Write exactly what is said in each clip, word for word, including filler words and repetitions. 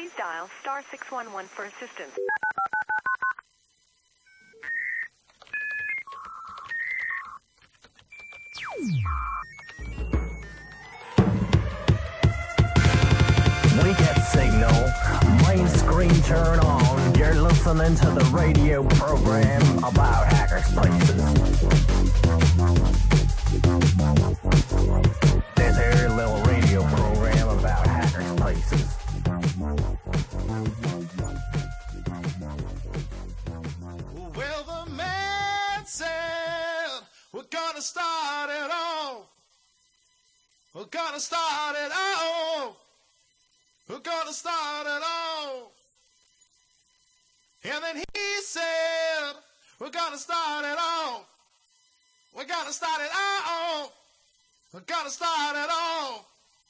Please dial star six one one for assistance. We get signal, main screen turn on. You're listening to the radio program about hackers' places. This here little radio program about hackers' places. Well, the man said, we're gonna start it off. We're gonna start it off. We're gonna start it off. And then he said, we're gonna start it off. We're gonna start it off. We're gonna start it off.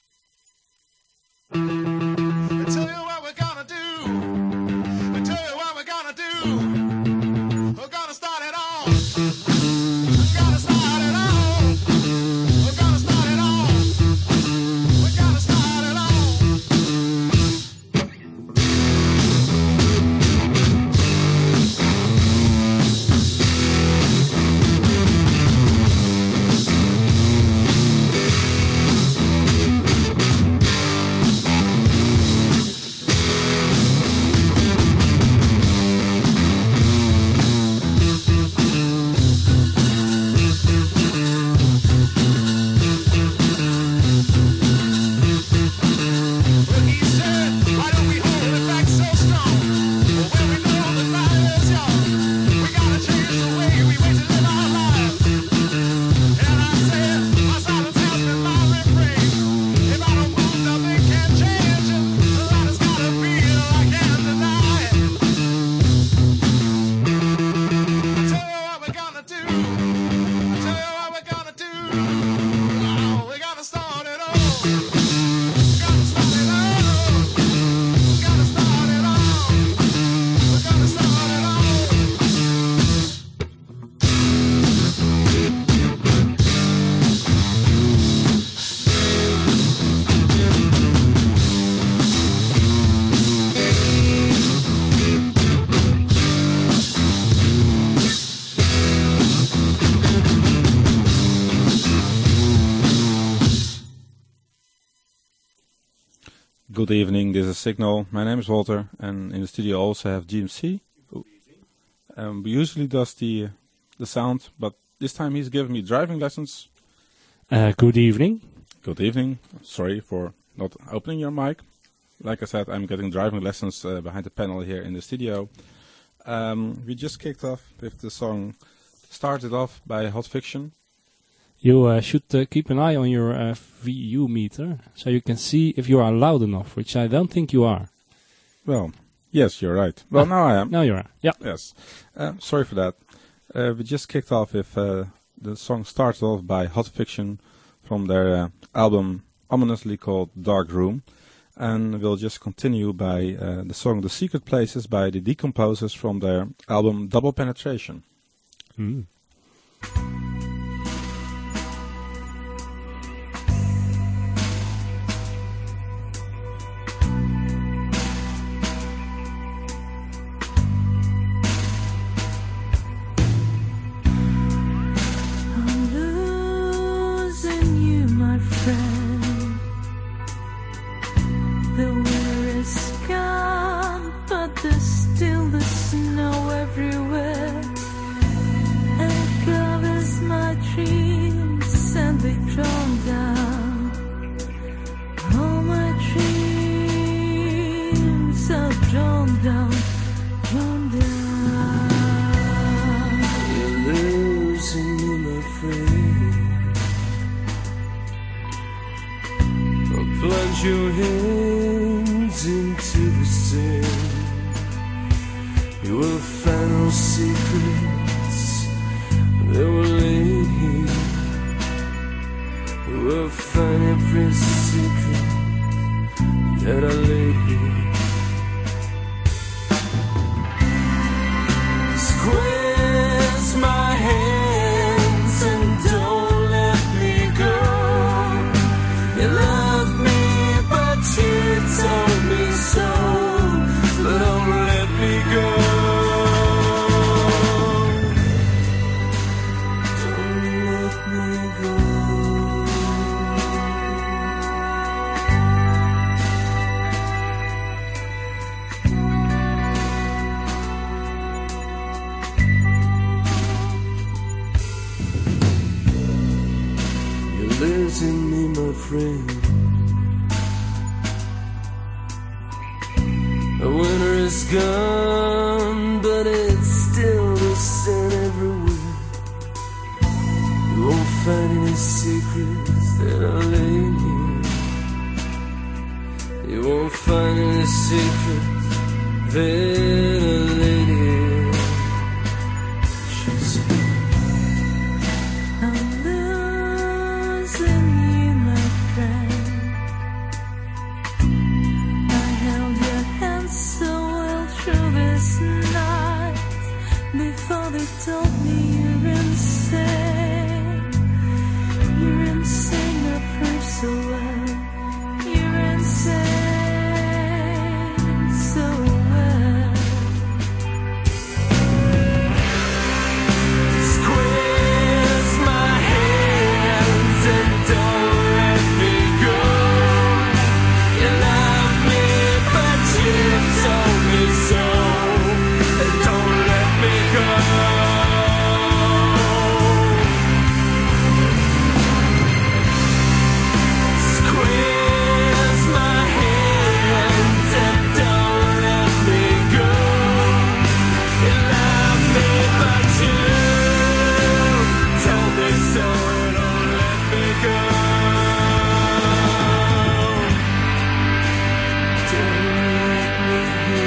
I tell you what we're gonna do. I tell you what we're gonna do. We're gonna start it off. We're gonna start it off. We're gonna start it off. We're gonna start it off. Good evening, this is Signal. My name is Walter, and in the studio also have G M C. Um, we usually does the the sound, but this time he's giving me driving lessons. Uh, good evening. Good evening. Sorry for not opening your mic. Like I said, I'm getting driving lessons uh, behind the panel here in the studio. Um, we just kicked off with the song Started Off by Hot Fiction. You uh, should uh, keep an eye on your uh, V U meter, so you can see if you are loud enough, which I don't think you are. Well, yes, you're right. Well, ah, now I am. Now you are, yeah. Yes. Uh, sorry for that. Uh, we just kicked off with uh, the song Started Off by Hot Fiction from their uh, album ominously called Dark Room. And we'll just continue by uh, the song The Secret Places by the Decomposers from their album Double Penetration. Mm. Your hands into the sand. You will find no secrets that were laid here. You will find every secret that I laid here. Squeeze my hands and don't let me go. You love me, but you told me so. losing me, my friend. The winter is gone, but it's still the sun everywhere. You won't find any secrets that are laying here. You won't find any secrets that are laying here. She said, I'm losing you, my friend. I held your hand so well through this night before they told me you're insane. You're insane, I've heard so well. You're insane, so well. squeeze my hands and don't let me go. You love me, but you told me so. Don't let me go. Squeeze my hands and don't let me go. You love me, but you told me so. Don't let me go. Don't let me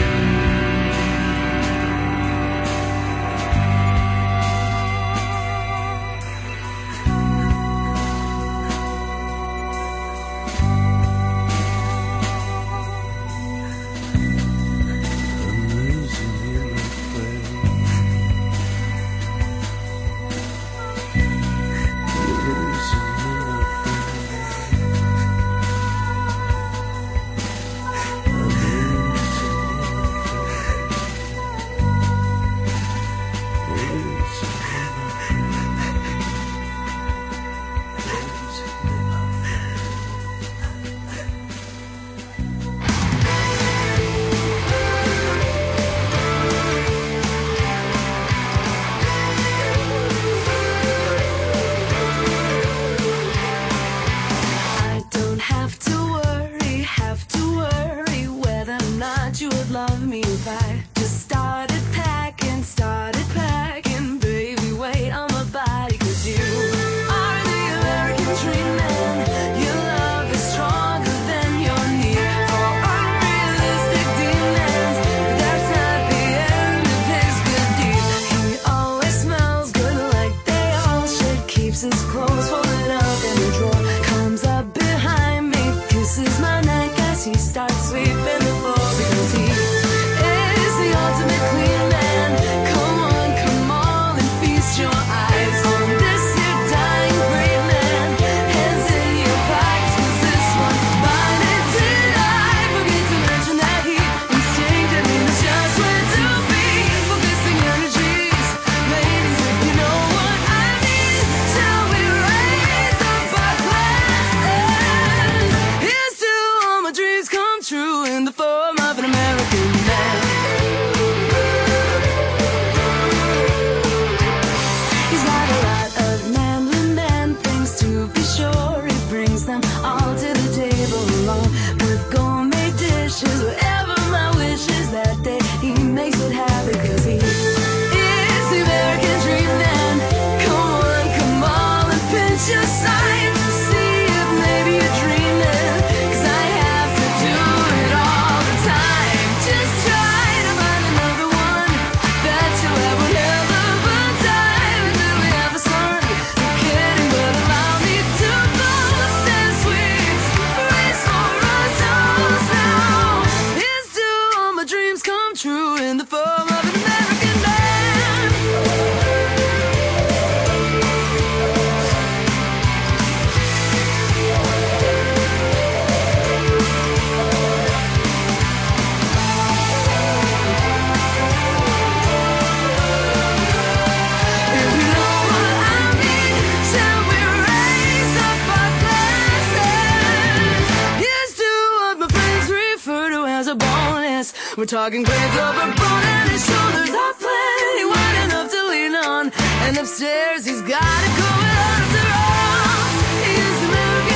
I'm losing you, my friend. You're losing me, my friend. I'm losing you, my friend. You're losing me, my friend. You're losing me, my friend. I don't have to worry, have to worry whether or not you would love me if I just started packing, started packing. Baby, wait on my body, 'cause you are the American dream, man. Your love is stronger than your need for unrealistic demands. That's not the end of his good deed. He always smells good like they all should. Keeps his clothes folded up in a drawer. Comes up behind me, kisses my neck as he starts sweeping the floor. Because he is the ultimate clean man. Come on, come on and feast your eyes on this here dying great man. Hands in your pockets, 'cause this one's mine. And did I forget to mention that he instinctively knows just where to be? Focusing energies, ladies, if you know what I mean. Shall we raise up our glasses? Here's to all my dreams come true in the form of an American man. He's got a lot of manly man things to be sure. He brings them all to the table along with gourmet dishes. Whatever my wish is that day, he makes it happen 'cause he is the American dream man. Come on, come on and pinch your side to see if maybe you're dreaming. 'Cause I have to do it all the time. Just try to find another one. I bet you I will never find time until we have a son. No kidding, but allow me to boast and sweet race for us souls now. Here's to all my dreams come true in the form of an American man. If you know what I mean, shall we raise up our glasses? Here's to what my friends refer to as a bonus. We're talking grades over bone and his shoulders are plenty wide enough to lean on. And upstairs he's got it going on after all. He's the American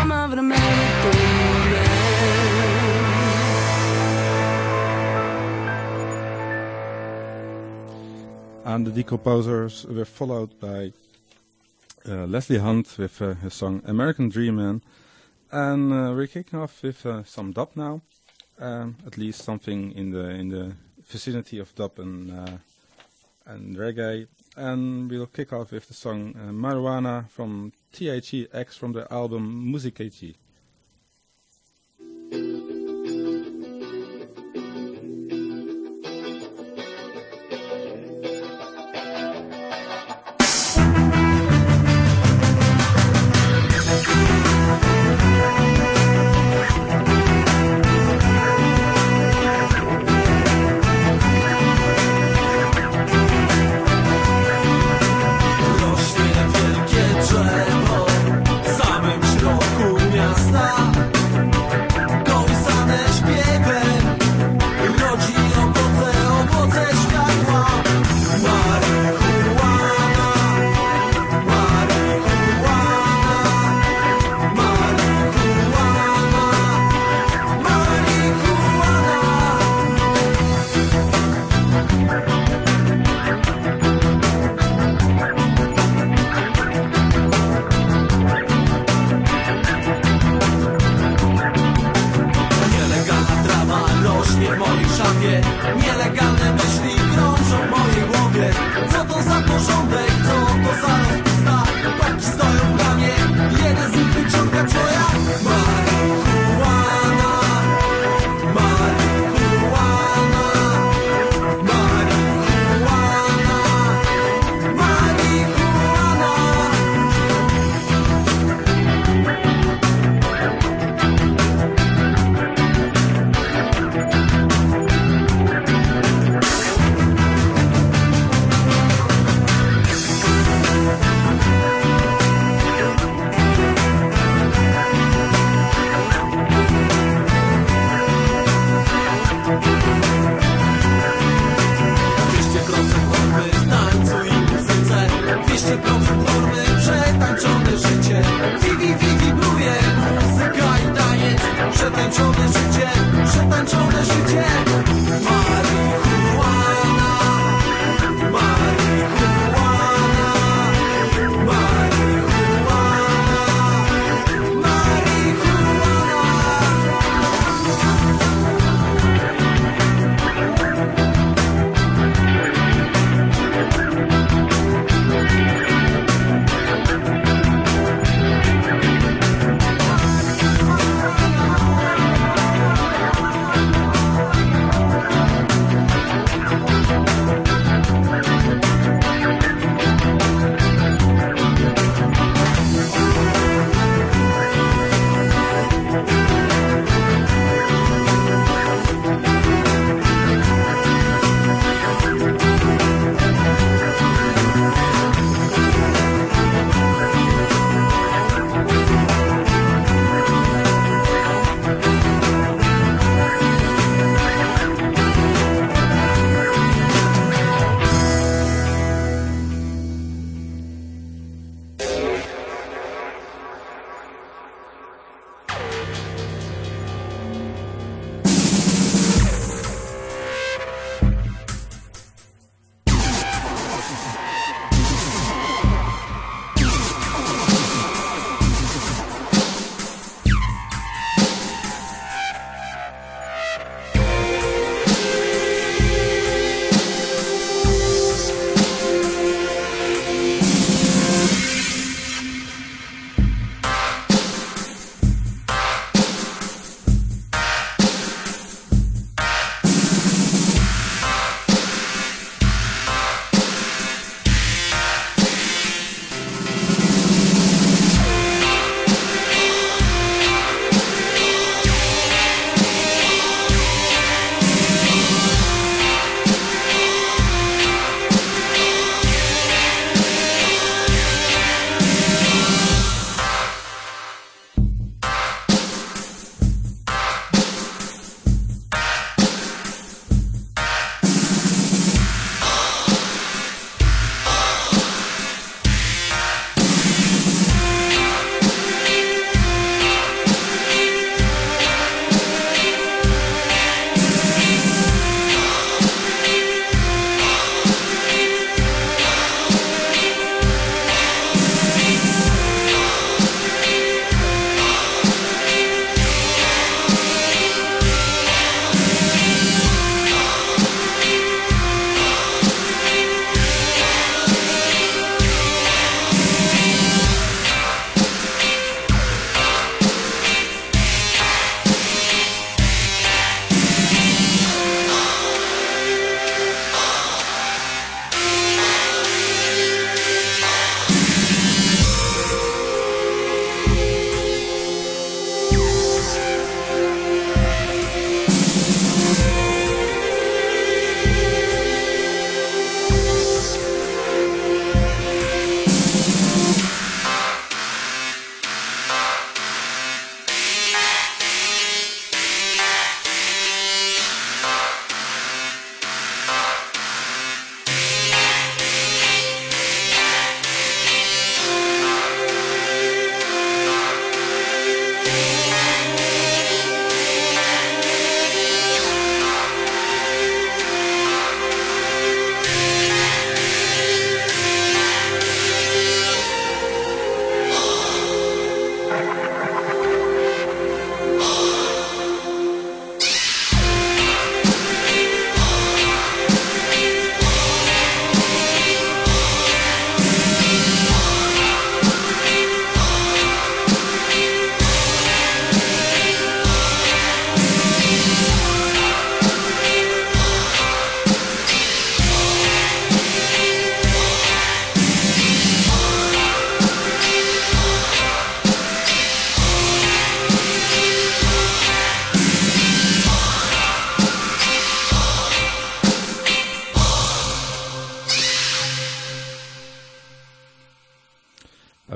dream of an American man. And the Decomposers were followed by uh, Leslie Hunt with uh, his song American Dream Man. And uh, we're kicking off with uh, some dub now. Um, at least something in the in the vicinity of dub and, uh, and reggae. And we'll kick off with the song uh, Marijuana from T H E X from the album Musicaci.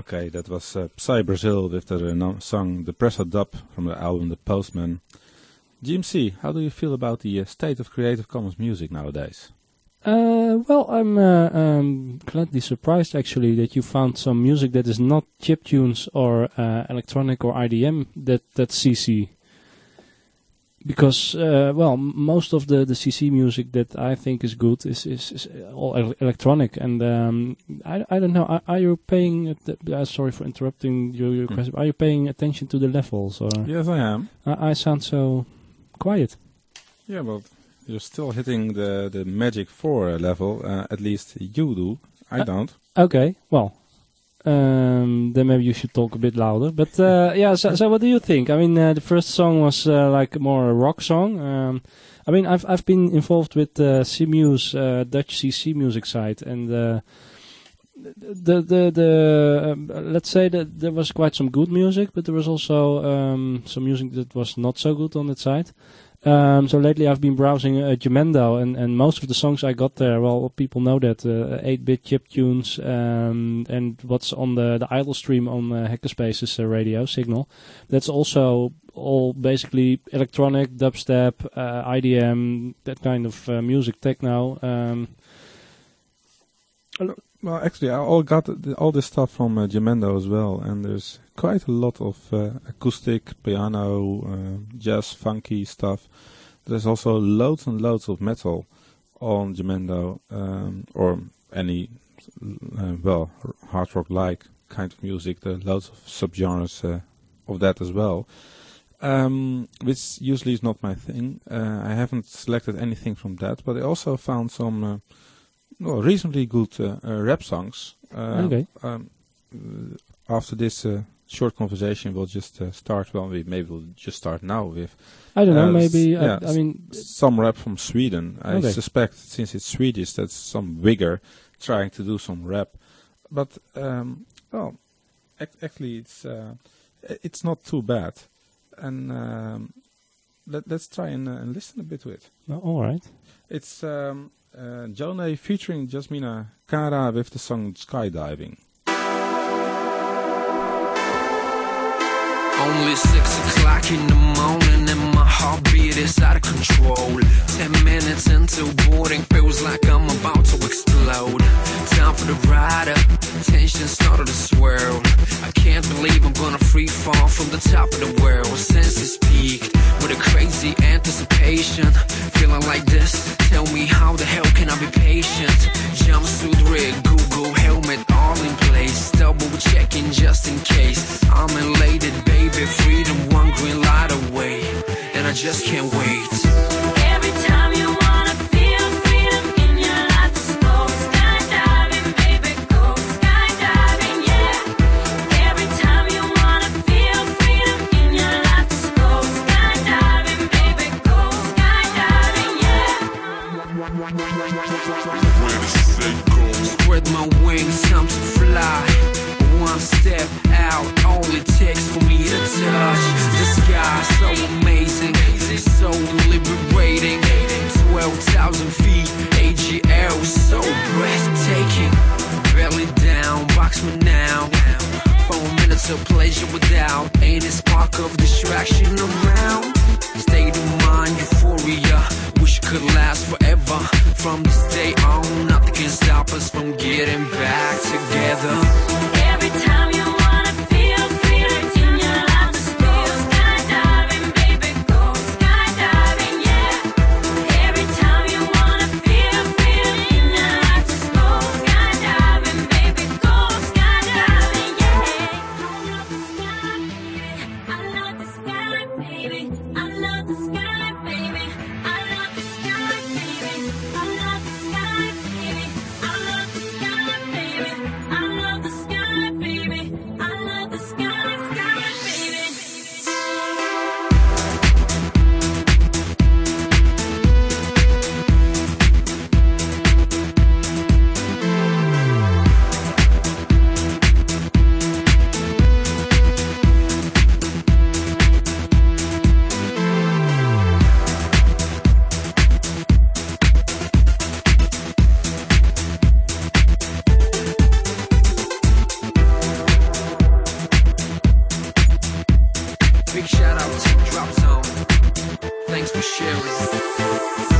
Okay, that was uh, Psy Brazil with their uh, no- song Depressor Dub from the album The Postman. G M C, how do you feel about the uh, state of Creative Commons music nowadays? Uh, well, I'm uh, um, gladly surprised actually that you found some music that is not chiptunes or uh, electronic or I D M that that's C C. Because uh, well, m- most of the, the C C music that I think is good is is, is all el- electronic, and um, I I don't know. Are, are you paying? Att- uh, sorry for interrupting your, your Mm. question. Are you paying attention to the levels? Or Yes, I am. I, I sound so quiet. Yeah, but you're still hitting the, the Magic four uh, level, uh, at least you do. I Uh, don't. Okay, well, um, then maybe you should talk a bit louder. But uh, yeah, so, so what do you think? I mean, uh, the first song was uh, like more a rock song. Um, I mean, I've I've been involved with uh, C-Muse, uh, Dutch C C music site, and uh, the the the um, let's say that there was quite some good music, but there was also um, some music that was not so good on that site. Um, so lately I've been browsing uh, Jamendo, and, and most of the songs I got there, well, people know that, uh, eight-bit chiptunes, um, and what's on the, the idle stream on uh, Hackerspace's uh, radio signal. That's also all basically electronic, dubstep, uh, I D M, that kind of uh, music, techno. Um, Well, actually, I all got the, all this stuff from uh, Jamendo as well, and there's quite a lot of uh, acoustic, piano, uh, jazz, funky stuff. There's also loads and loads of metal on Jamendo, um, or any, uh, well, hard rock-like kind of music. There are loads of subgenres uh, of that as well, um, which usually is not my thing. Uh, I haven't selected anything from that, but I also found some... Uh, Well, reasonably good uh, uh, rap songs. Uh, Okay. Um, uh, after this uh, short conversation, we'll just uh, start. Well, we maybe we'll just start now with. I don't know, uh, maybe, s- I, yeah, I mean, some rap from Sweden. I Okay. suspect, since it's Swedish, that's some wigger trying to do some rap. But um, well, ac- actually, it's uh, i- it's not too bad. And um, let, let's try and, uh, and listen a bit to it. well, all right. It's um, uh, Jonah featuring Jasmina Kara with the song Skydiving. Only six o'clock in the morning and my heartbeat is out of control. Ten minutes into boarding, feels like I'm about to explode. Time for the ride up, tension started to swirl. I can't believe I'm gonna free fall from the top of the world. Senses peaked with a crazy anticipation. Feeling like this, tell me how the hell can I be patient? Jumpsuit rig, Google helmet all in place. Double checking just in case. I'm elated, baby, freedom one green light away. And I just can't wait. Every time you wanna feel freedom in your life, just go skydiving, baby, go skydiving, yeah. Every time you wanna feel freedom in your life, just go skydiving, baby, go skydiving, yeah. Spread my wings, time to fly. One step out, all it takes for me to touch the sky. So amazing, so liberating. Twelve thousand feet, A G L, so breathtaking. Belly down, box me now. Four minutes of pleasure without any spark of distraction around. State of mind, euphoria, wish it could last forever. From this day on, nothing can stop us from getting back together. Every time you wanna feel freedom in your life, just go skydiving, baby, go skydiving, yeah. Every time you wanna feel freedom in your life, just go skydiving, baby, go skydiving, yeah. I love the sky, baby. I love the sky, baby. I love the sky, baby. I love the sky, baby. I love the sky, baby. I love the sky. shout out to Drop Zone. Thanks for sharing.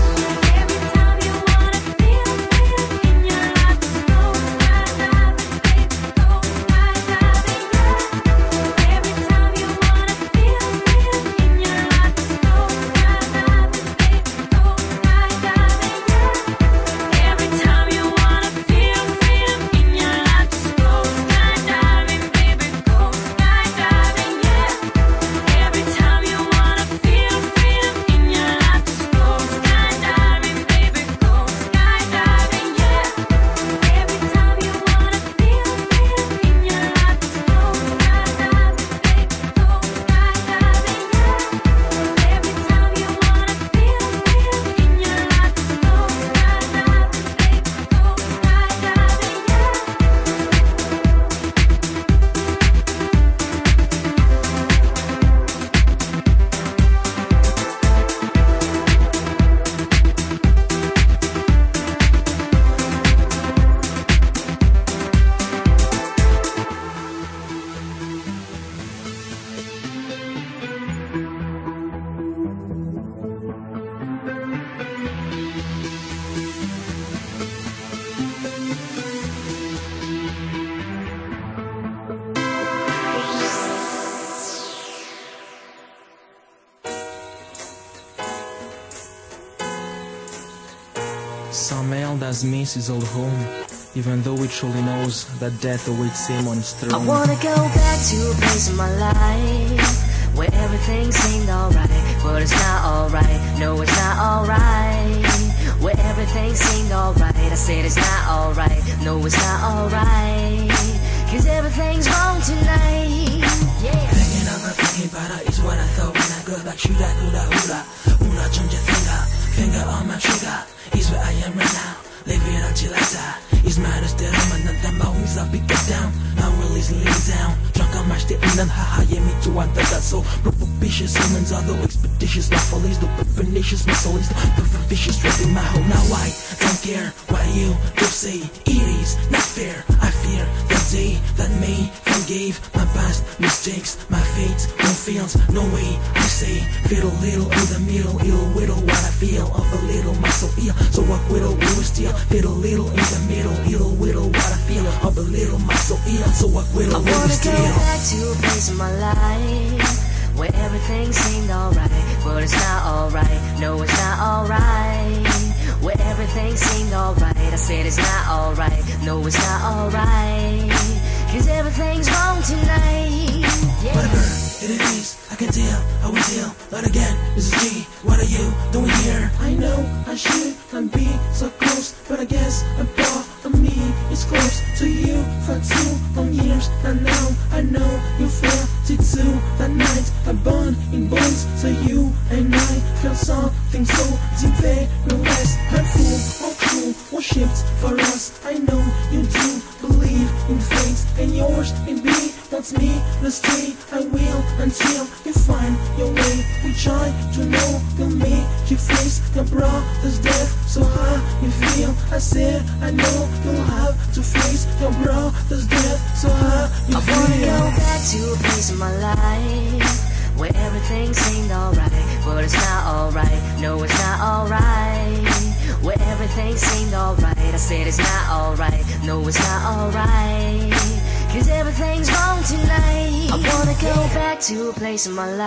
Some male does miss his old home, even though he truly knows that death awaits him on his throne. I wanna go back to a place in my life where everything seemed alright, but it's not alright. No, it's not alright. Where everything seemed alright, I said it's not alright. No, it's not alright. Cause everything's wrong tonight. Yeah. Thinking of a thinking about it is what I thought when I got back. Shooter, hula, hula, una junja finger, finger on my trigger. He's where I am right now. Live it until I die. He's mad as dead. I'm not the mountains. I'll be get down. Now will he's laying down. Drunk on my state and then haha. Yeah, me too. I thought so. Propitious humans are the expeditious. My follies, the pernicious. My soul is the vicious. Rapping my home. Now I don't care what you do say. It is not fair. I fear that day that me forgave my past mistakes. My fate won't fail. No way. I say fiddle little in the middle. Ill whittle what I feel of a little. My soul ill. So what whittle we will steal. Fiddle little in the middle. Ill whittle what I feel of a little. My soul ill. So what whittle we will steal. I wanna go back to a place in my life where everything seemed alright, but it's not alright. No, it's not alright. Where everything seemed alright, I said it's not alright. No, it's not alright. Cause everything's wrong tonight. Yeah. Whatever it is, I can tell, I will tell. Not again, this is G. What are you doing here? I know I shouldn't be so close, but I guess a part of me is close to you for two long years. And now I know you felt it too. That night I burned in bones, so you and I felt something so deep, very less hurtful or cruel, worshipped for us. I know you do believe in fate, and yours in me wants me to stay. I will until you find your way. We try to know you'll make you face your brother's death. So how you feel? I said I know you'll have to face your brother's death. So how you I feel? wanna go back to a place in my life where everything seemed alright, but it's not alright. No, it's not alright. Where everything seemed alright, I said it's not alright. No, it's not alright. Cause everything's wrong tonight. I wanna go back to a place in my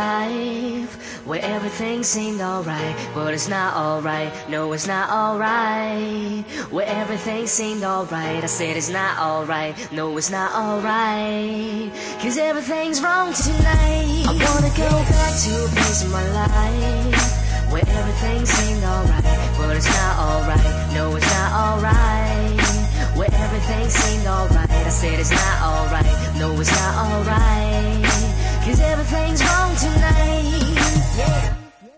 life where everything seemed alright, but it's not alright. No, it's not alright. Where everything seemed alright, I said it's not alright. No, it's not alright. Cause everything's wrong tonight. I wanna go back to a place in my life where everything seemed alright, but it's not alright. No, it's not alright. Where everything seemed alright, I said it's not alright. No, it's not alright. Cause everything's wrong tonight. Yeah.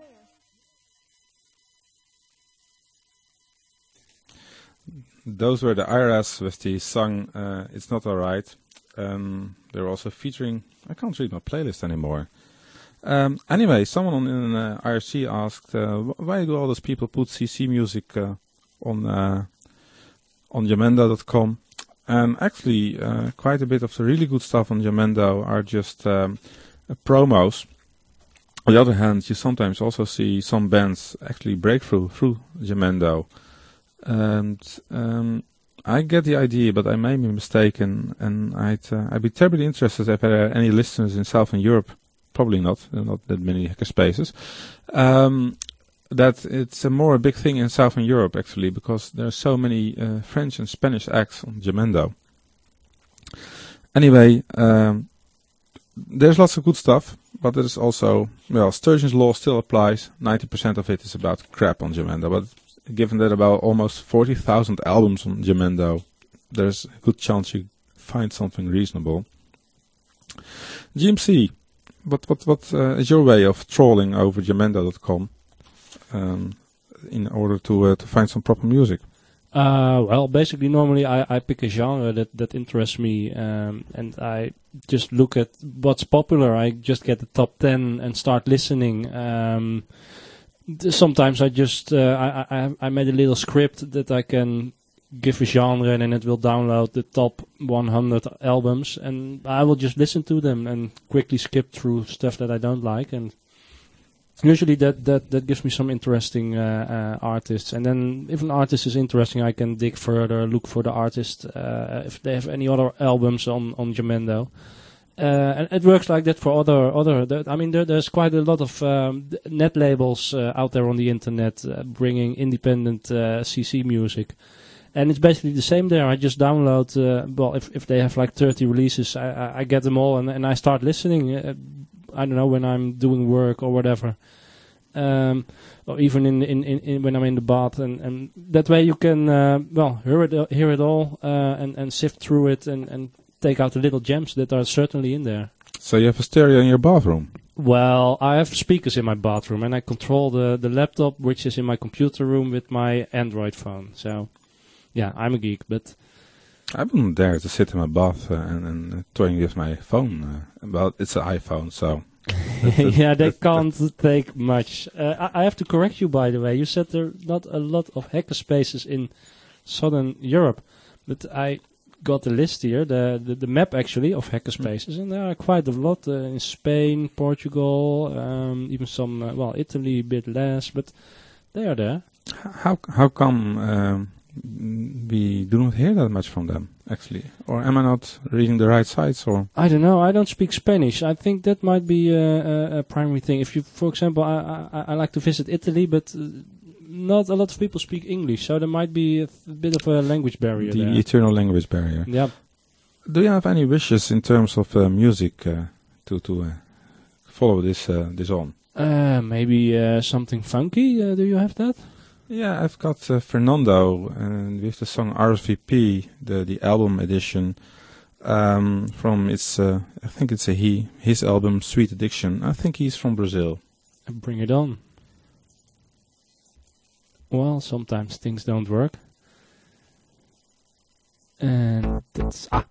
Those were the I R S with the song uh, It's Not Alright. Um, they were also featuring, I can't read my playlist anymore. Um, anyway, someone in uh, I R C asked, uh, why do all those people put C C music uh, on uh, on Jamendo dot com? And actually, uh, quite a bit of the really good stuff on Jamendo are just um, uh, promos. On the other hand, you sometimes also see some bands actually break through through Jamendo, and um, I get the idea, but I may be mistaken, and I'd uh, I'd be terribly interested if there are any listeners in Southern Europe. Probably not. There are not that many hackerspaces. Um, that it's a more a big thing in Southern Europe actually, because there are so many uh, French and Spanish acts on Jamendo. Anyway, um, there's lots of good stuff, but there's also, well, Sturgeon's law still applies. ninety percent of it is about crap on Jamendo, but given that about almost forty thousand albums on Jamendo, there's a good chance you find something reasonable. G M C, what what what uh, is your way of trawling over jamendo dot com um, in order to uh, to find some proper music? Uh, well, basically, normally I, I pick a genre that, that interests me, um, and I just look at what's popular. I just get the top ten and start listening. Um, th- sometimes I just uh, I, I I made a little script that I can give a genre, and then it will download the top one hundred albums, and I will just listen to them and quickly skip through stuff that I don't like. And usually that, that, that gives me some interesting uh, uh, artists. And then if an artist is interesting, I can dig further, look for the artist, uh, if they have any other albums on, on Jamendo. Uh, and it works like that for other, other th- I mean, there, there's quite a lot of um, net labels uh, out there on the internet uh, bringing independent uh, C C music. And it's basically the same there. I just download, uh, well, if, if they have like thirty releases, I, I, I get them all and, and I start listening. Uh, I don't know, when I'm doing work or whatever, um, or even in, in, in, in when I'm in the bath, and, and that way you can uh, well hear it uh, hear it all uh, and and sift through it and, and take out the little gems that are certainly in there. So you have a stereo in your bathroom? Well, I have speakers in my bathroom, and I control the the laptop, which is in my computer room, with my Android phone. So yeah, I'm a geek, but I wouldn't dare to sit in my bath uh, and, and uh, toying with my phone. Uh, well, it's an iPhone, so... that's, that's, yeah, they that's, can't that's take much. Uh, I, I have to correct you, by the way. You said there are not a lot of hackerspaces in Southern Europe, but I got the list here, the, the, the map actually of hackerspaces, and there are quite a lot uh, in Spain, Portugal, um, even some, uh, well, Italy a bit less, but they are there. How, how come... Um, we do not hear that much from them, actually? Or am I not reading the right sites? Or I don't know. I don't speak Spanish. I think that might be a, a, a primary thing. If you, for example, I, I, I like to visit Italy, but uh, not a lot of people speak English, so there might be a, th- a bit of a language barrier the there. eternal language barrier. Yeah. Do you have any wishes in terms of uh, music uh, to to uh, follow this uh, this on? Uh, maybe uh, something funky. Uh, do you have that? Yeah, I've got uh, Fernando, and with the song R S V P, the the album edition um, from its, uh, I think it's a he, his album Sweet Addiction. I think he's from Brazil. Bring it on. Well, sometimes things don't work, and that's ah.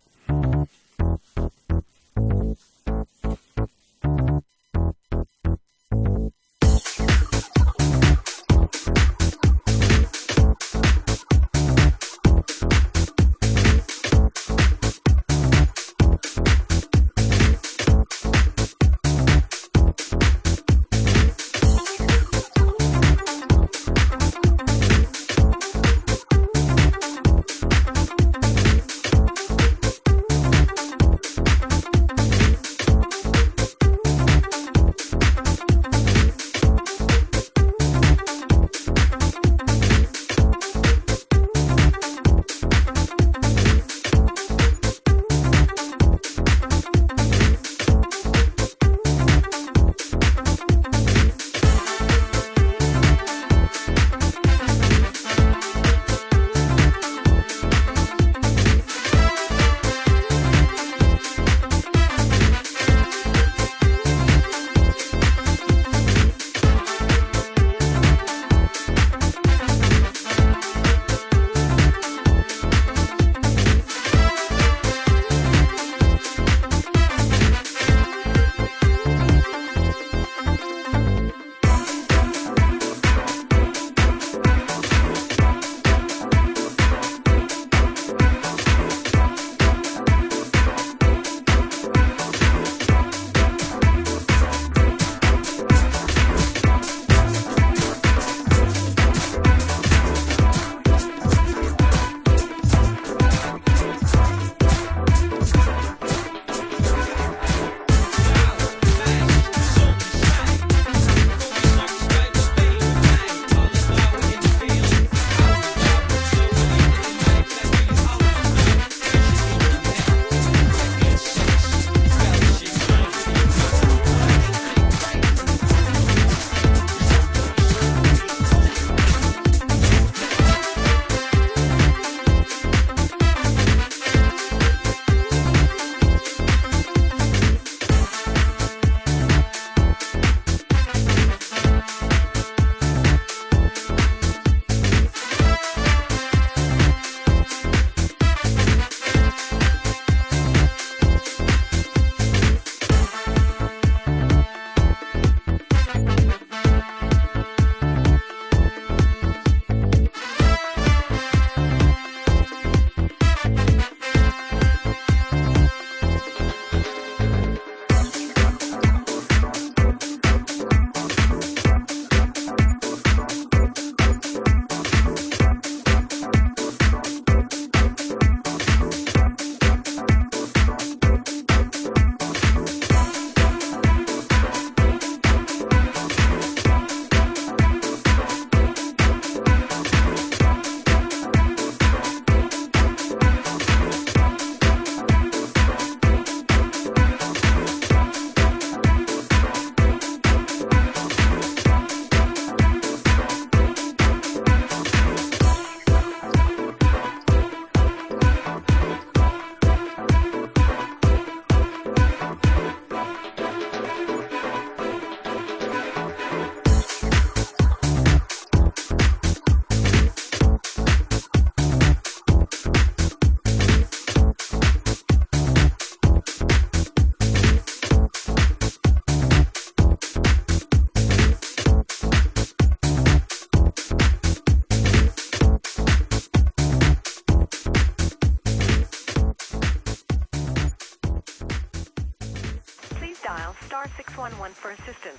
assistance.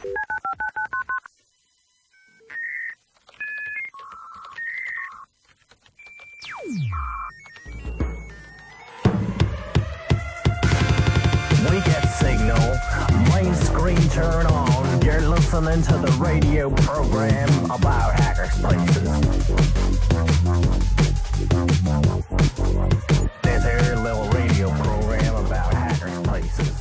We get signal, main screen turn on. You're listening to the radio program about hackers places. This here little radio program about hackers places.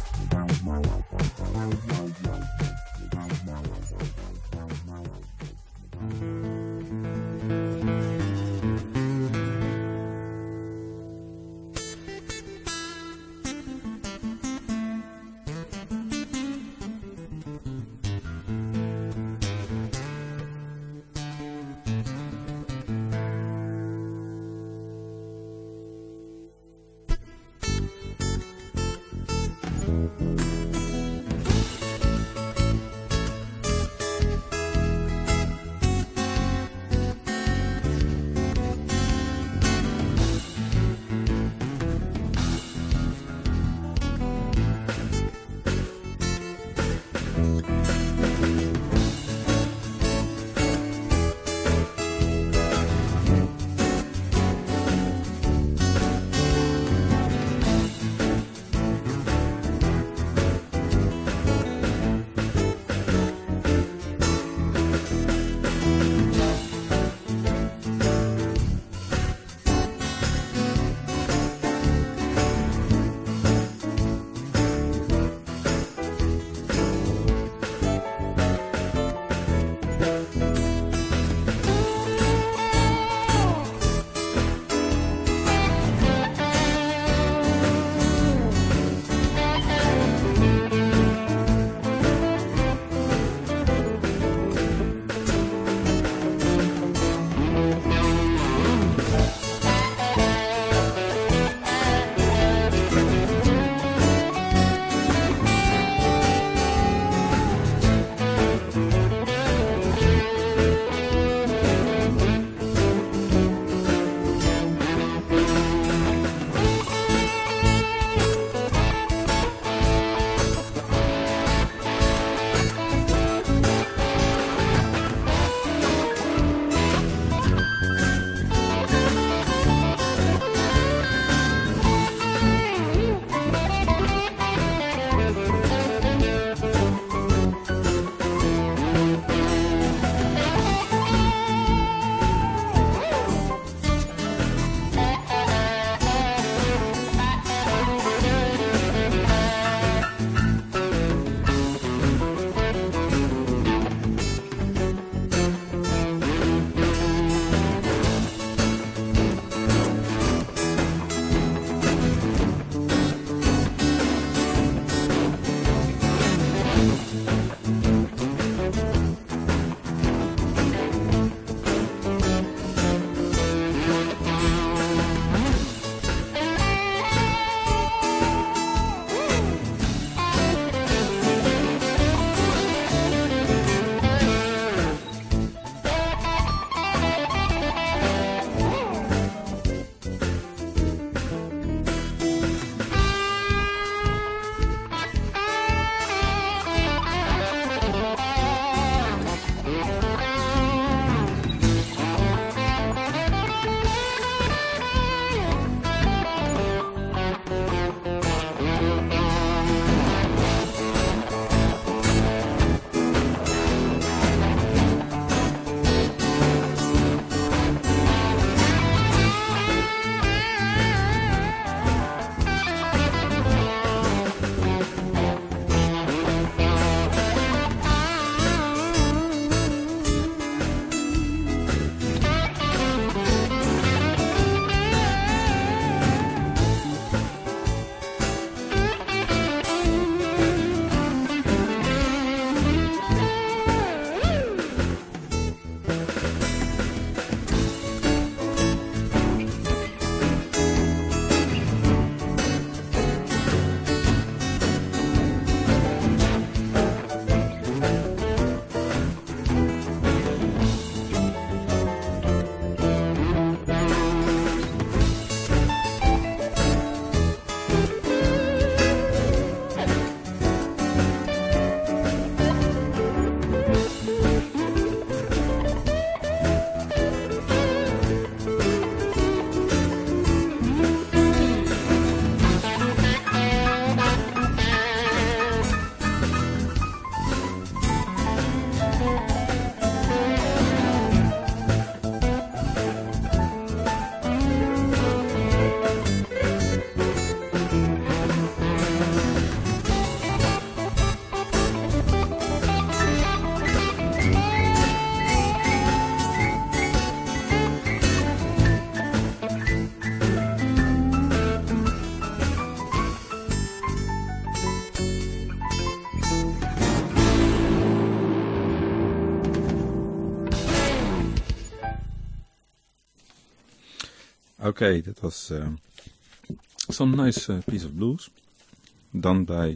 Okay, that was um, some nice uh, piece of blues done by,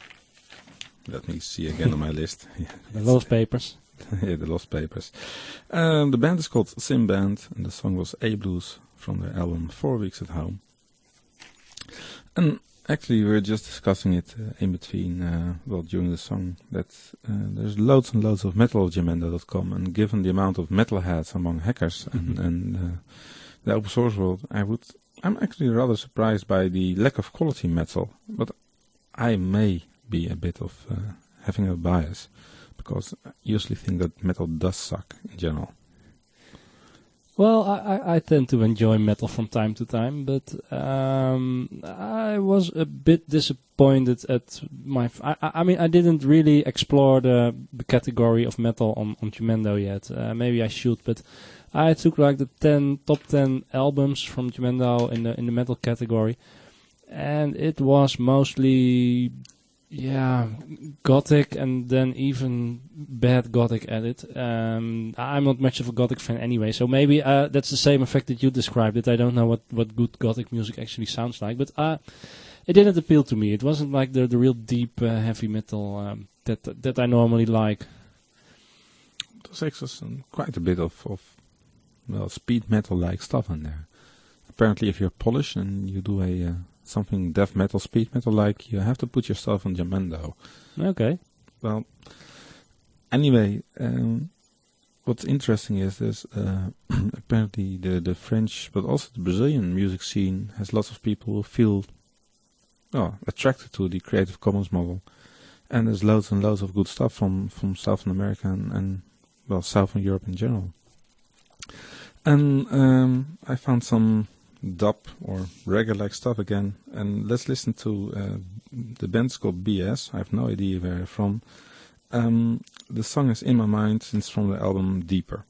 let me see again on my list. The Lost Papers. Yeah, the Lost Papers. Um, the band is called Sim Band, and the song was A Blues from their album Four Weeks at Home. And actually, we were just discussing it uh, in between, uh, well, during the song, that uh, there's loads and loads of metal of Jamendo dot com, and given the amount of metalheads among hackers and, and uh, the open source world, I would, I'm actually rather surprised by the lack of quality metal, but I may be a bit of uh, having a bias, because I usually think that metal does suck in general. Well, I, I, I tend to enjoy metal from time to time, but um, I was a bit disappointed at my... F- I, I mean, I didn't really explore the, the category of metal on, on Jamendo yet. Uh, maybe I should, but I took like the ten top ten albums from Jamendo in the in the metal category, and it was mostly... Yeah, gothic, and then even bad gothic at it. Um, I'm not much of a gothic fan anyway, so maybe uh, that's the same effect that you described. It I don't know what, what good gothic music actually sounds like, but uh, it didn't appeal to me. It wasn't like the the real deep uh, heavy metal um, that that I normally like. There's actually some, quite a bit of, of well speed metal like stuff in there. Apparently, if you're Polish and you do a uh, something death metal, speed metal like, you have to put yourself on Jamendo. Okay. Well, anyway, um, what's interesting is this, uh, apparently the, the French, but also the Brazilian music scene has lots of people who feel oh, attracted to the Creative Commons model. And there's loads and loads of good stuff from, from Southern America and, and, well, Southern Europe in general. And um, I found some dub or reggae-like stuff again, and let's listen to uh, the band's called B S. I have no idea where they're from. Um, the song is In My Mind, it's from the album Deeper.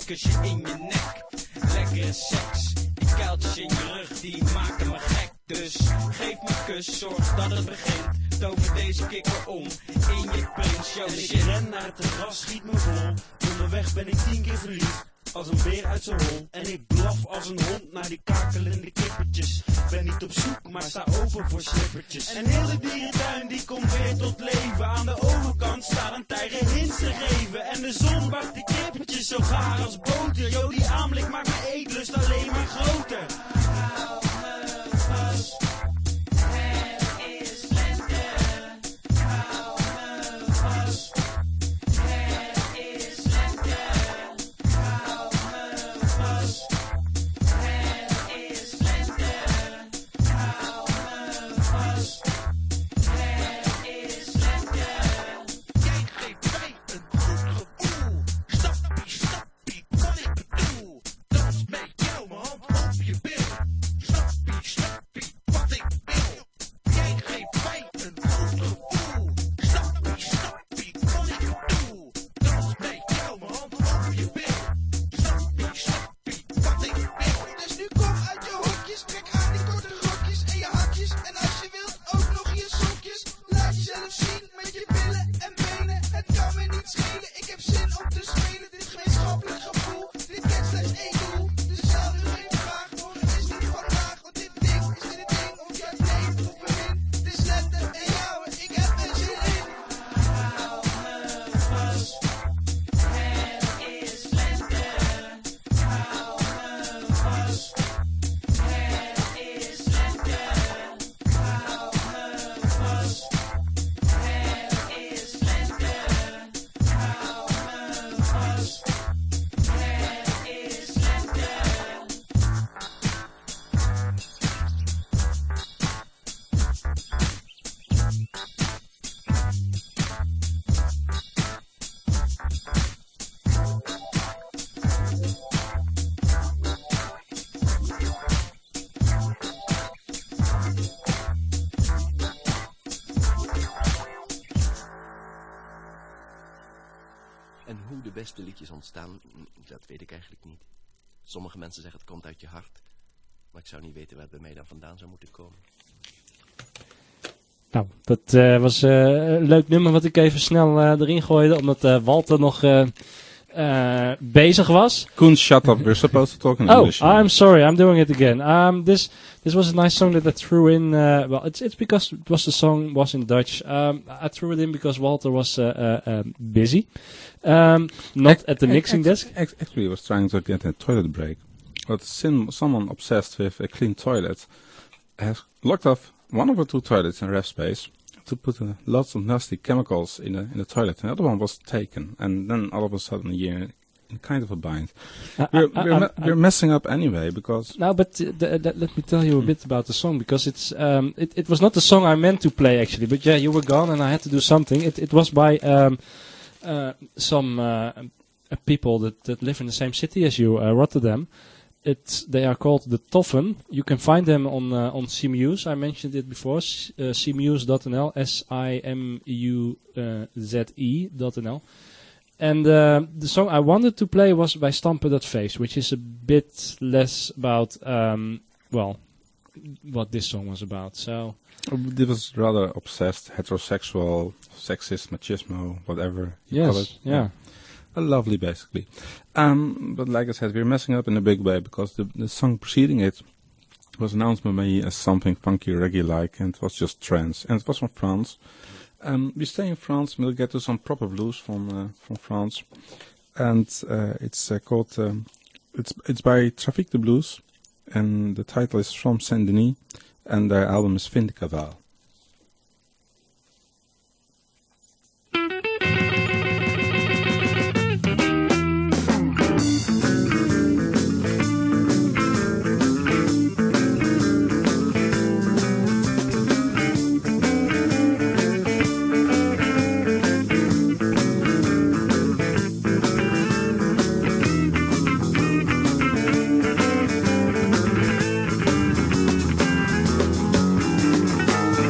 kusje in je nek. Lekkere seks, die kuiltjes in je rug, die maken me gek. Dus geef me een kus, zorg dat het begint. Tover deze kikker om in je prins. Yo, en ik ren naar het terras, schiet me vol. Onderweg ben ik tien keer verliefd, als een beer uit zijn hol. En ik blaf als een hond naar die kakelende kippertjes. Ben niet op zoek, maar sta open voor slippertjes. En heel de dierentuin die komt weer tot leven. Aan de overkant staat een tijger hints te geven. En de zon bakt die kippertjes zo gaar als boter. Yo, die aanblik maakt mijn eetlust alleen maar groter. Hou me vast, het is lente. Hou me vast, het is lente. Hou me vast, het is lente. Hou me vast, het is lente. Jij geeft mij een goed gevoel. Stappie, stappie, wat ik bedoel. Dans met jou, mijn hand op je bil. Stappie, stappie, wat ik wil. Jij geeft mij een goed gevoel. Stappie, stappie, wat ik bedoel. Dans met jou, mijn hand op je bil. Stappie, stappie, wat ik wil. Dus nu kom uit je hokjes, trek aan die korte rokjes en je hakjes. En als je wilt, ook nog je sokjes. Laat jezelf zien met je billen en benen. Het kan me niet schelen, ik heb zin om te spelen. Dit gemeenschappelijk gevoel, dit kent slechts één doel. Dus stel nu geen vraag, morgen is niet vandaag. Want dit ding is dit het ding, of jij neemt of bewint. Het is lente en jou, ik heb er zin in. Hou me vast, het is lente. Hou me vast, het is lente. Hou me vast, het is lente. Hou me vast, het is lente. En hoe de beste liedjes ontstaan, dat weet ik eigenlijk niet. Sommige mensen zeggen het komt uit je hart. Maar ik zou niet weten waar het bij mij dan vandaan zou moeten komen. Nou, dat uh, was uh, een leuk nummer wat ik even snel uh, erin gooide. Omdat uh, Walter nog uh, uh, bezig was. Koen, shut up. We're supposed to talk in Oh, English. I'm sorry. I'm doing it again. Um, this this was a nice song that I threw in. Uh, well, it's it's because it was the song was in Dutch. Um, I threw it in because Walter was uh, uh, um, busy. Um, not at the mixing desk. Actually, I was trying to get a toilet break. But sim- someone obsessed with a clean toilet has locked off one of the two toilets in ref space to put uh, lots of nasty chemicals in the in the toilet. And the other one was taken, and then all of a sudden you're in kind of a bind. Uh, we're uh, we're, uh, me- uh, we're messing up anyway because. No, but uh, th- th- let me tell you a bit about the song because it's um, it, it was not the song I meant to play actually, but yeah, you were gone and I had to do something. It it was by um, uh, some uh, uh, people that, that live in the same city as you, uh, Rotterdam. It's they are called the Toffen. You can find them on uh, on CMuse. I mentioned it before. C- uh, cmuse dot n l, S I M U Z E dot n l. And uh, the song I wanted to play was by Stampen Dat Face, which is a bit less about, um, well, what this song was about. So It was rather obsessed, heterosexual, sexist, machismo, whatever you yes, call it. yeah. Uh, lovely, basically. Um, but like I said, we're messing up in a big way because the, the song preceding it was announced by me as something funky, reggae-like, and it was just trance. And it was from France. Um, we stay in France. We'll get to some proper blues from uh, from France, and uh, it's uh, called um, it's it's by Trafic de Blues, and the title is From Saint Denis, and their album is Vindicaval. Thank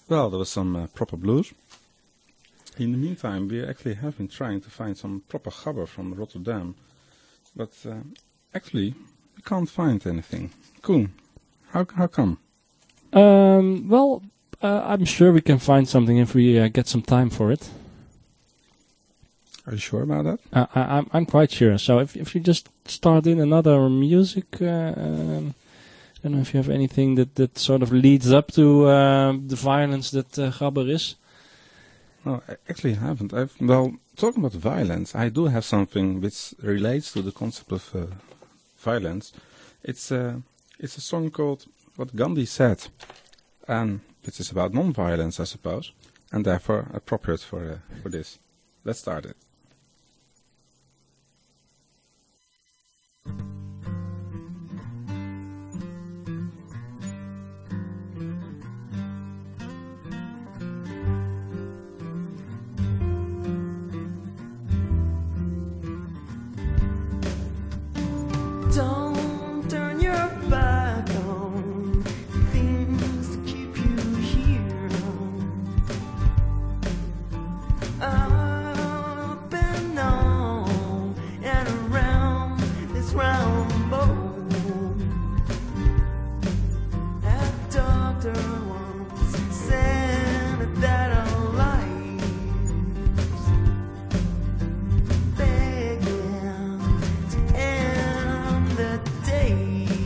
Well, there was some uh, proper blues. In the meantime, we actually have been trying to find some proper gabber from Rotterdam, but uh, actually we can't find anything. Koen, how how come? Um, well, uh, I'm sure we can find something if we uh, get some time for it. Are you sure about that? Uh, I, I'm I'm quite sure. So if if you just start in another music, uh, um, I don't know if you have anything that, that sort of leads up to uh, the violence that uh, gabber is. No, I actually haven't. I've, well, talking about violence, I do have something which relates to the concept of uh, violence. It's uh, it's a song called What Gandhi Said, and which is about non-violence, I suppose, and therefore appropriate for uh, for this. Let's start it. Don't turn your back on things to keep you here. Up and on and around this round boat. A doctor once said that our lives began to end the day.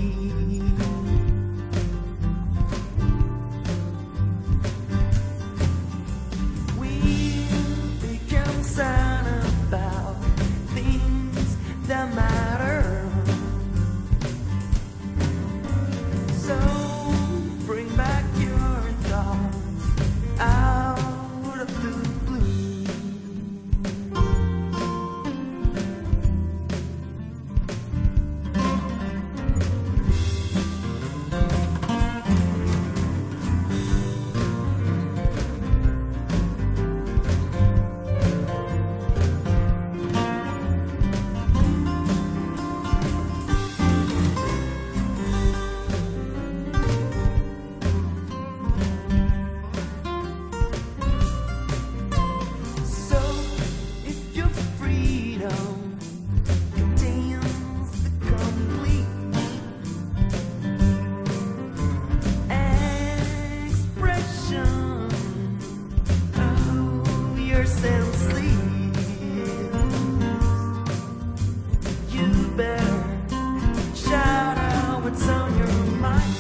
We become silent about things that matter. So bring back your thoughts out of the blue. So if your freedom contains the complete expression of your senses, you better shout out what's on your mind.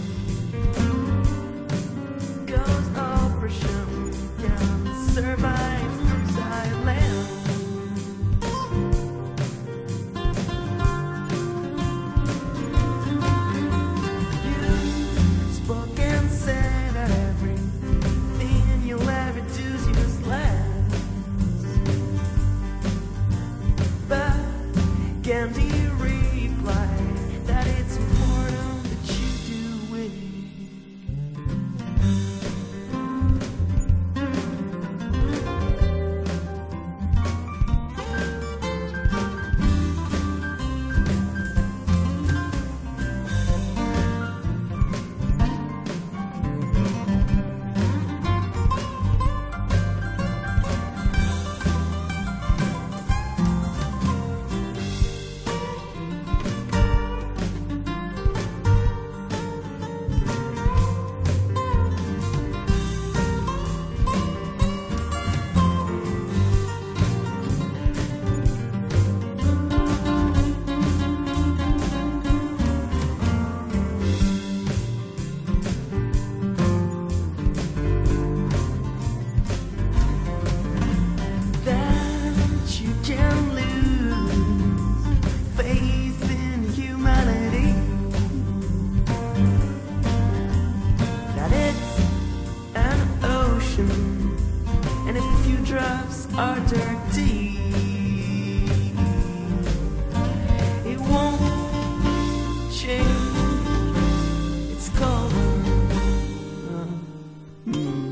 'Cause oppression can survive through silence. You spoke and said that everything you'll ever do is useless. But Gandhi replied that it's important that you do it. That you can lose faith in humanity. That it's an ocean, and if a few drops are dirty, it won't change its color. Mm.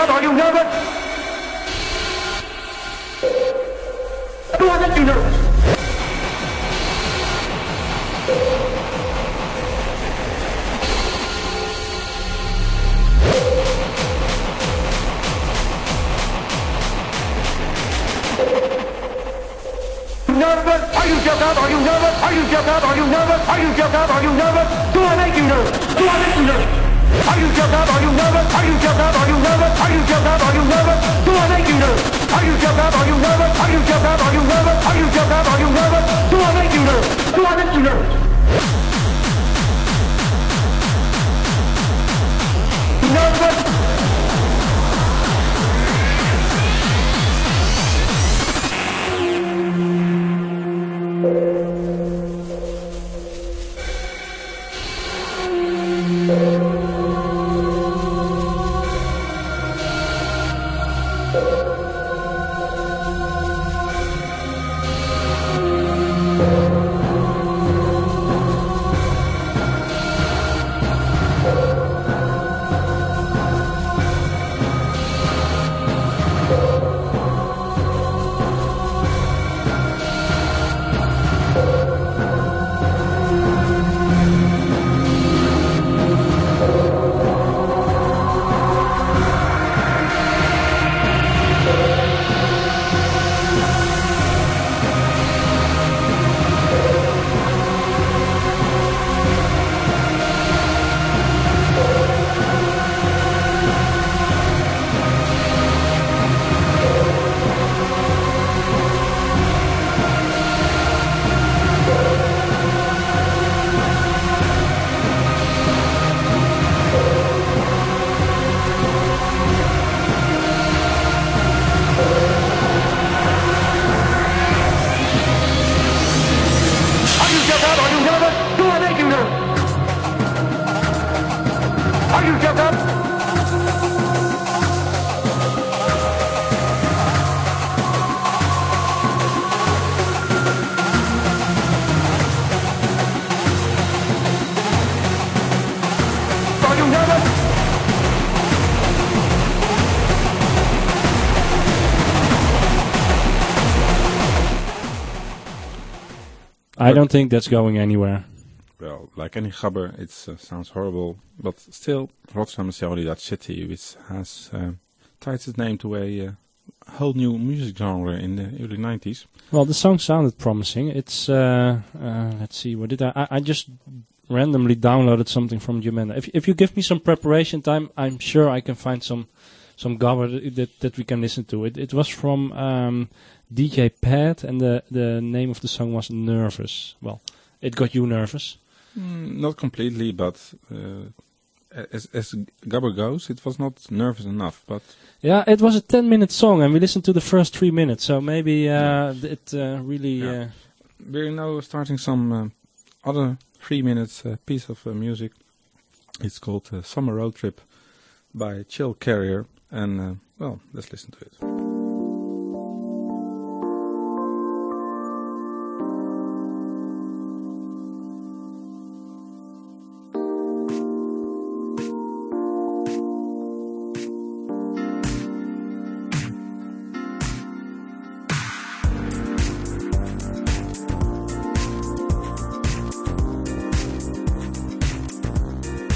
out? Are you nervous? Do I make you nervous? Nervous? Are you just out? Are you nervous? Are you just out? Are you nervous? Are you just out? Are you nervous? Do I make you nervous? Do I make you nervous? Are you just out? Are you nervous? Are you just out? Are you nervous? Are you just out? Are you nervous? Do I make you nervous? Are you just out? Are you nervous? Are you just out? Are you nervous? Are you just out? Are you nervous? Do I make you nervous? Do I make you nervous? Nervous? I don't think that's going anywhere. Well, like any gabber, it uh, sounds horrible, but still, Rotterdam is the only Dutch city which has uh, tied its name to a uh, whole new music genre in the early nineties. Well, the song sounded promising. It's, uh, uh, let's see, what did I, I, I just randomly downloaded something from Jumenda. If, if you give me some preparation time, I'm sure I can find some some gabber that, that we can listen to. It, it was from um, D J Pat, and the, the name of the song was Nervous. Well, it got you nervous. Mm, not completely, but uh, as as gabber goes, it was not nervous enough. But yeah, it was a ten-minute song, and we listened to the first three minutes. So maybe uh, yeah. it uh, really. Yeah. Uh, We're now starting some uh, other three-minute uh, piece of uh, music. It's called uh, "Summer Road Trip" by Chill Carrier, and uh, well, let's listen to it.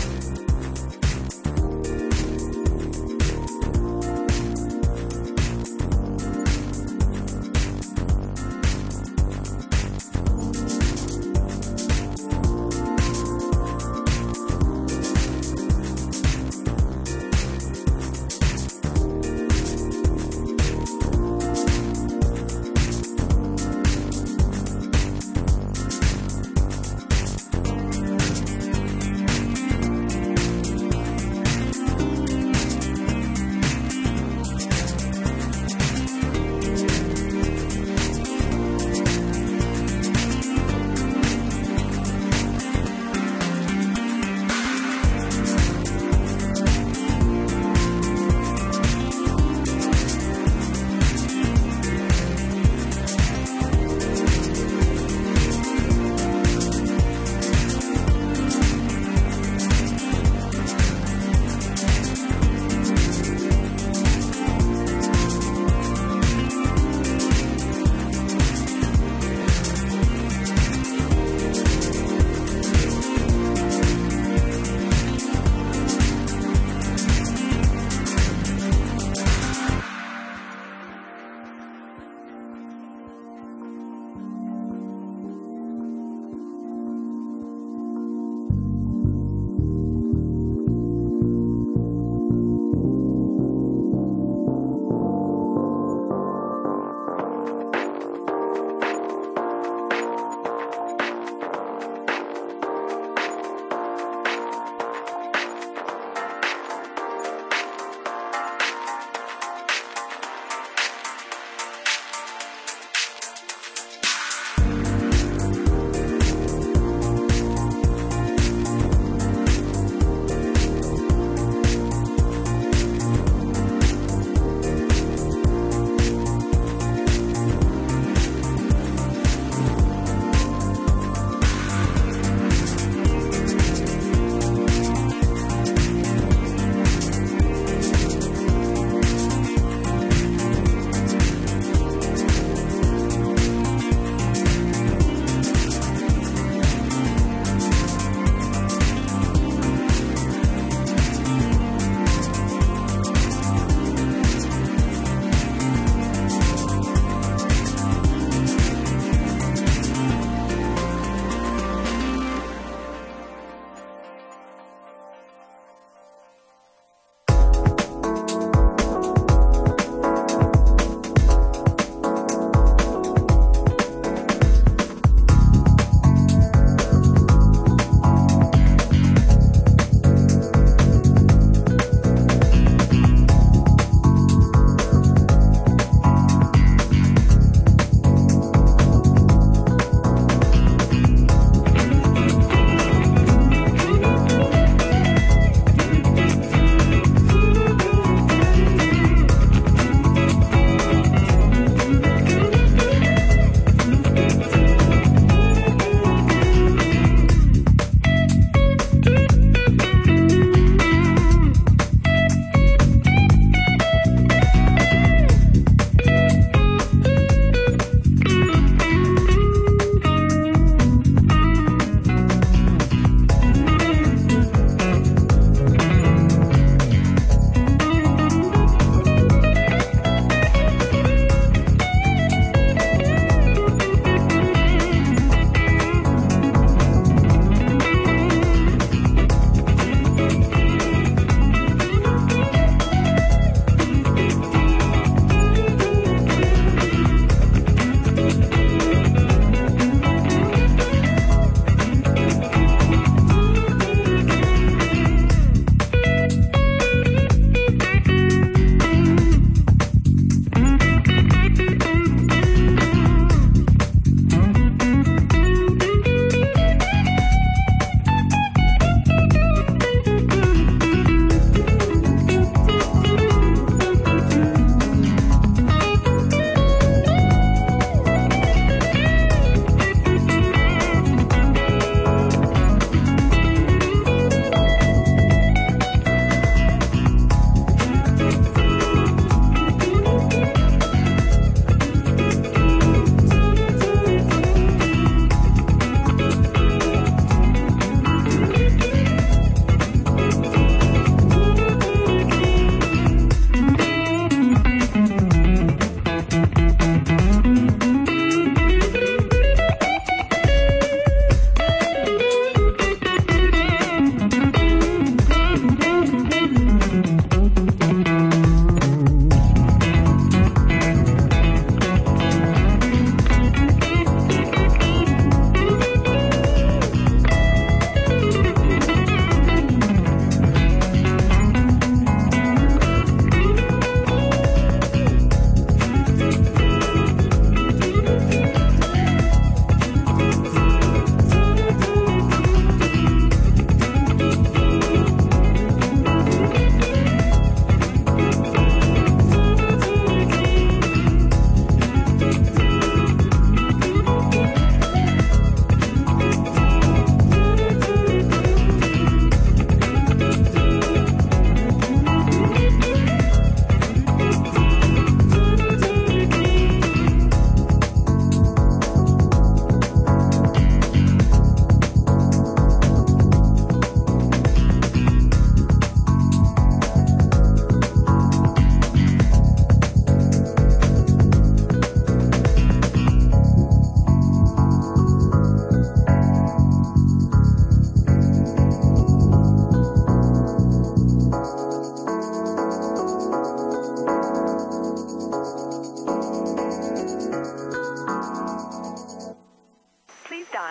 Thank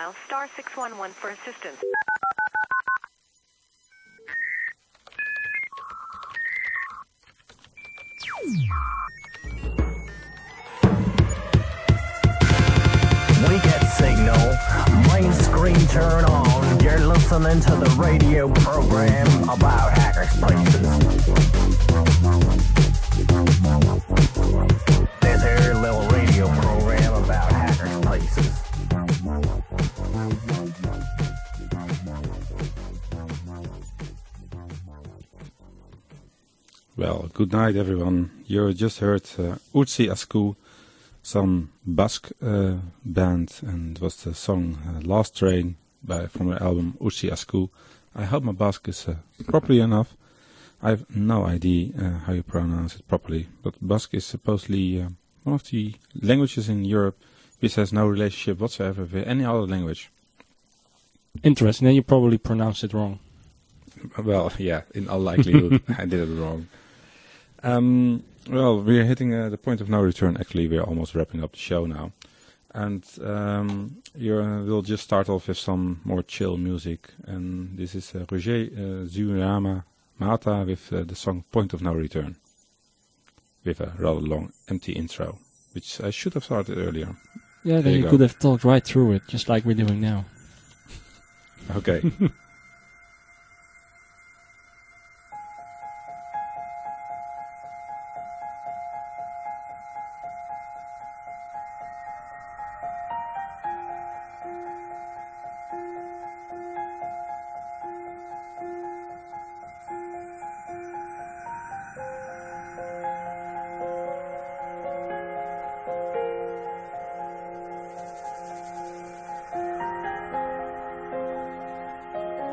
dial star six one one for assistance. We get signal, main screen turn on. You're listening to the radio program about hackers' places. This here little radio program about hackers' places. Well, good night everyone. You just heard uh, Utsi Asku, some Basque uh, band, and it was the song uh, Last Train by, from the album Utsi Asku. I hope my Basque is uh, properly enough. I have no idea uh, how you pronounce it properly, but Basque is supposedly uh, one of the languages in Europe which has no relationship whatsoever with any other language. Interesting. Then you probably pronounced it wrong. Well, yeah, in all likelihood, I did it wrong. Um, well, we're hitting uh, the point of no return. Actually, we're almost wrapping up the show now. And um, you're, uh, we'll just start off with some more chill music. And this is uh, Roger uh, Zuirama Mata with uh, the song Point of No Return. With a rather long, empty intro, which I should have started earlier. Yeah, then you you, go. could have talked right through it, just like we're doing now. Okay. Thank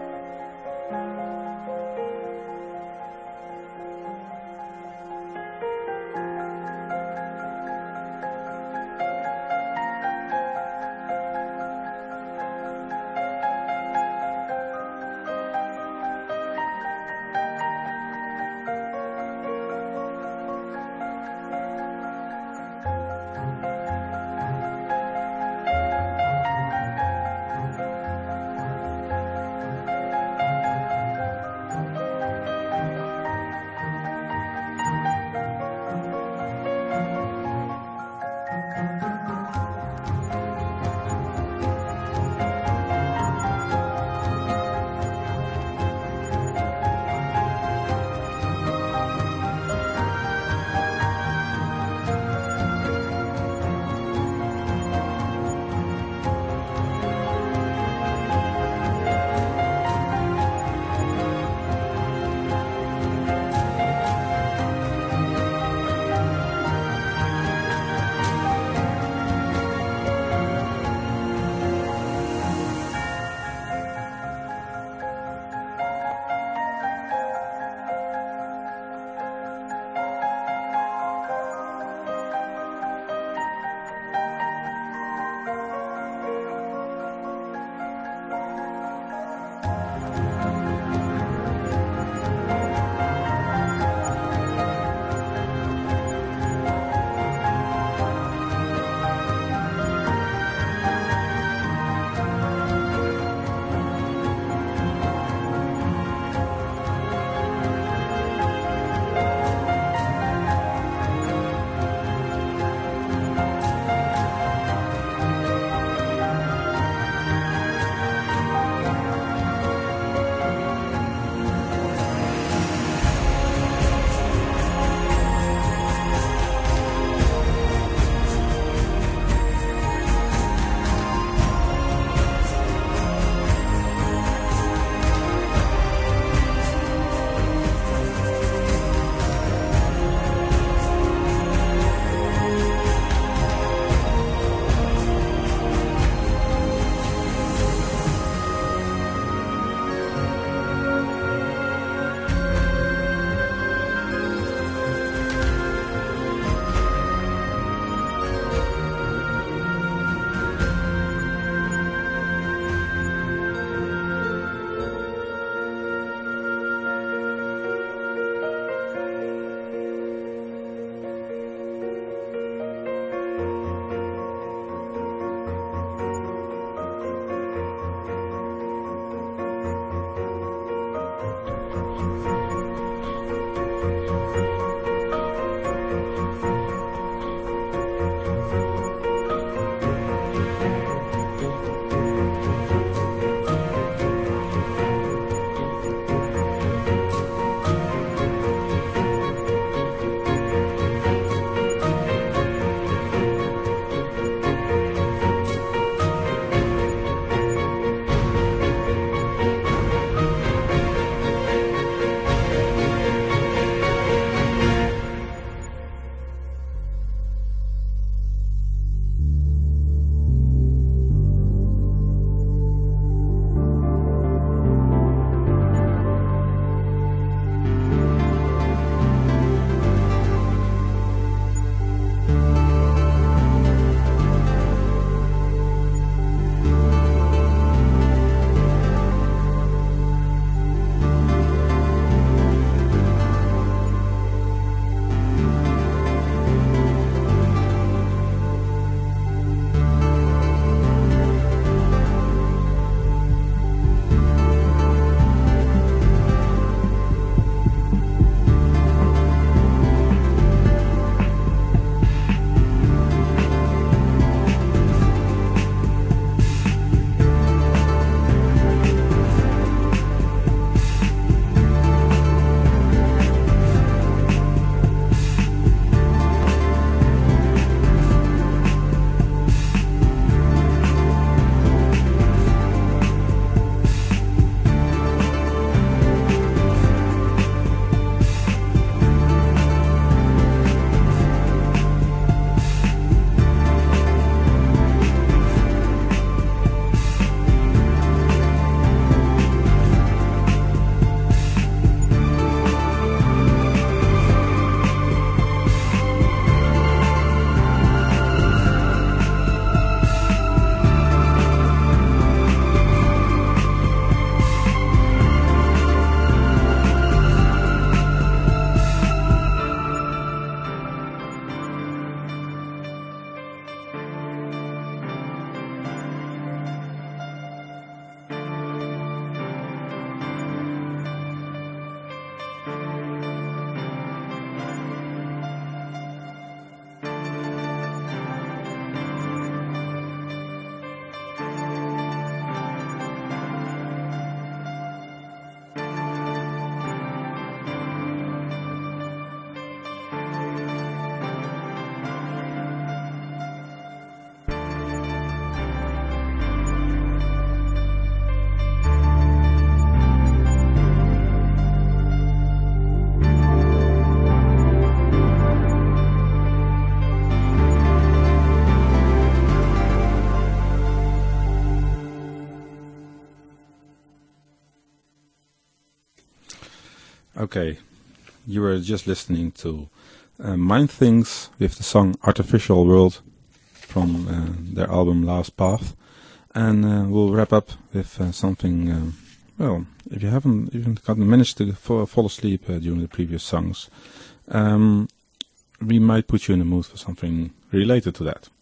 Okay, you were just listening to uh, Mind Things with the song Artificial World from uh, their album Last Path. And uh, we'll wrap up with uh, something, uh, well, if you haven't even gotten managed to fall, fall asleep uh, during the previous songs, um, we might put you in the mood for something related to that.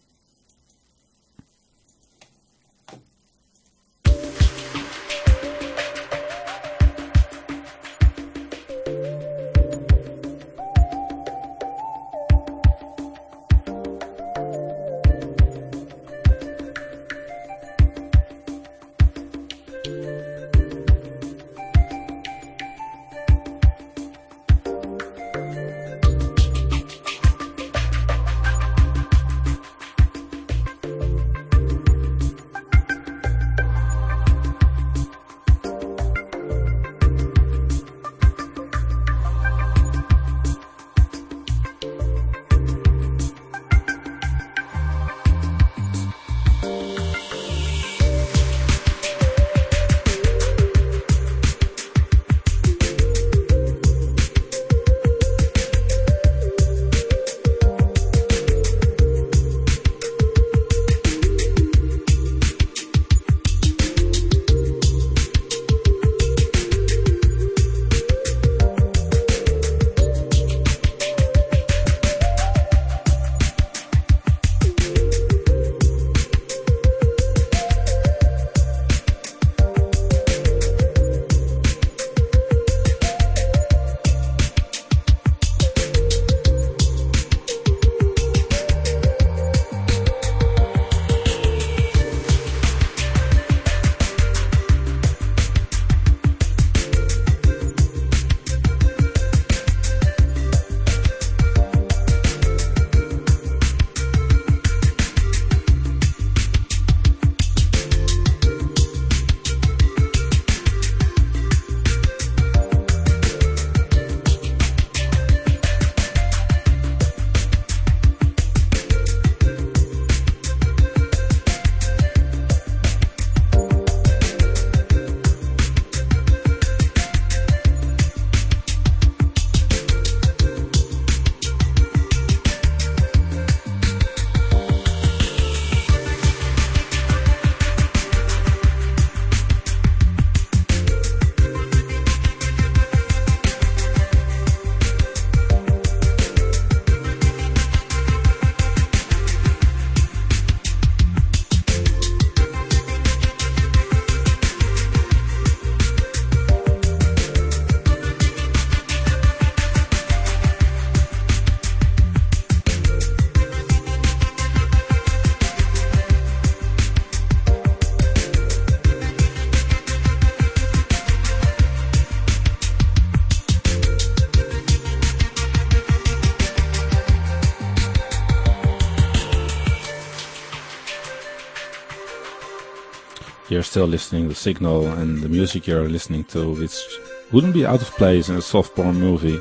You're still listening to Signal, and the music you're listening to, which wouldn't be out of place in a soft porn movie,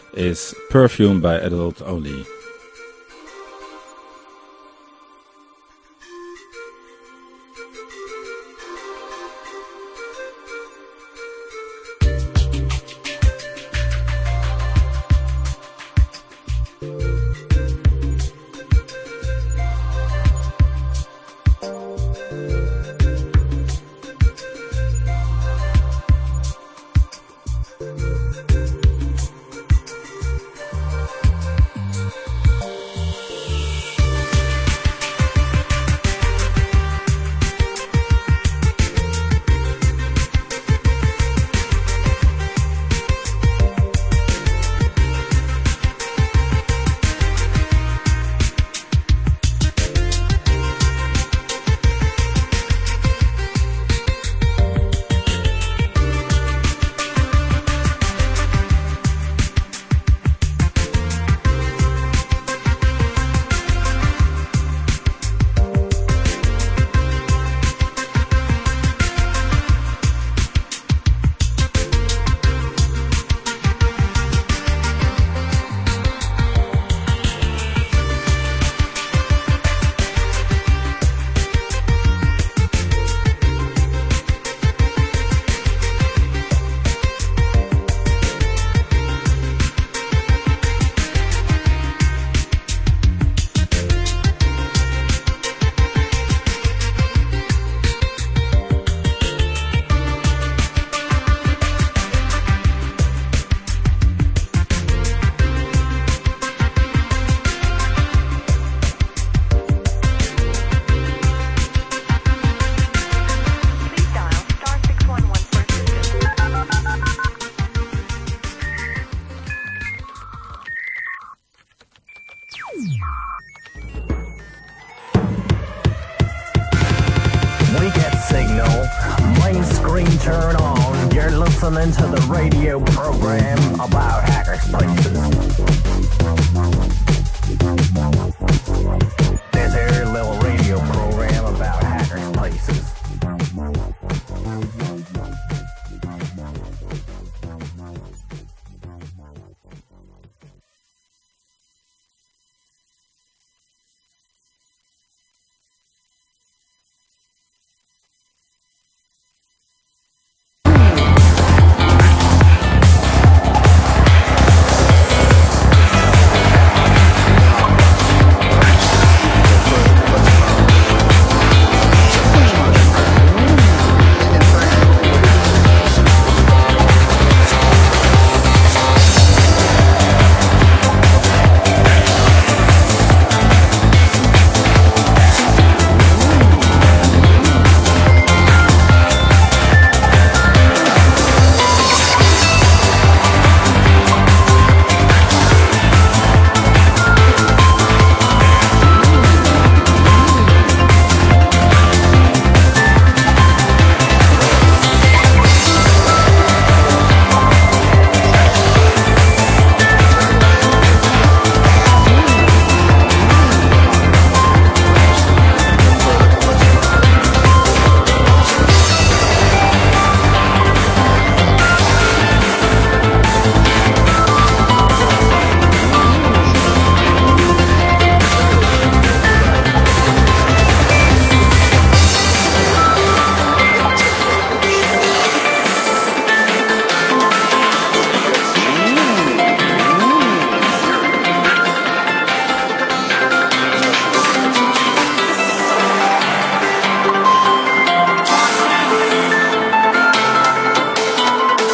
is Perfume by Adult Only. signal. Main screen turn on. You're listening to the radio program about Hackers Places.